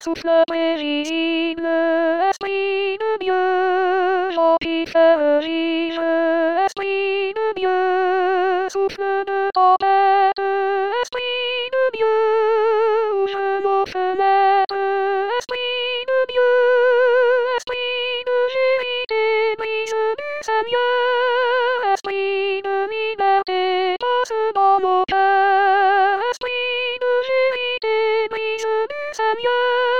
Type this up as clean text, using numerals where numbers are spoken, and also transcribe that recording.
Souffle paisible, esprit de Dieu, gentil frère, esprit de Dieu, souffle de tempête, esprit de Dieu, ouvre vos fenêtres, esprit de Dieu, esprit de vérité, brise du Seigneur, esprit de liberté, passe dans vos cœurs, esprit de vérité, brise du Seigneur.